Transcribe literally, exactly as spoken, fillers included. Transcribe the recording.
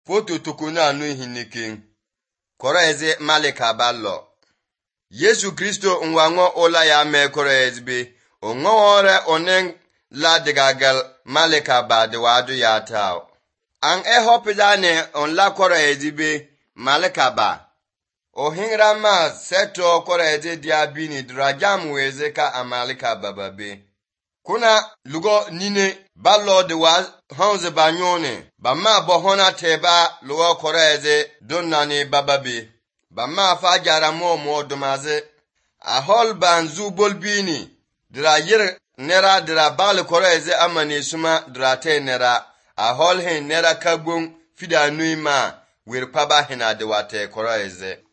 Foto tukuna anu hinike. Kora eze malika ballo. Yesu Kristo nwango ola ya me kora ezbe. Ongo ore oneng la digagal malika ba de wadu ya tao. Ang e hopidane on la kora ezbe malika ba. O hingra ma seto kora eze diabini drajam weze ka amalika bababe. Kuna lugo nine ballo de wa hanze banyone bama bohona teba lugo koreze donnani bababe bama fajara mo mo domaze ahol banzu bolbini dra yir nera dra bal koreze amani suma dra te nera ahol he nera kagun fida nuima wir paba hina de wate koreze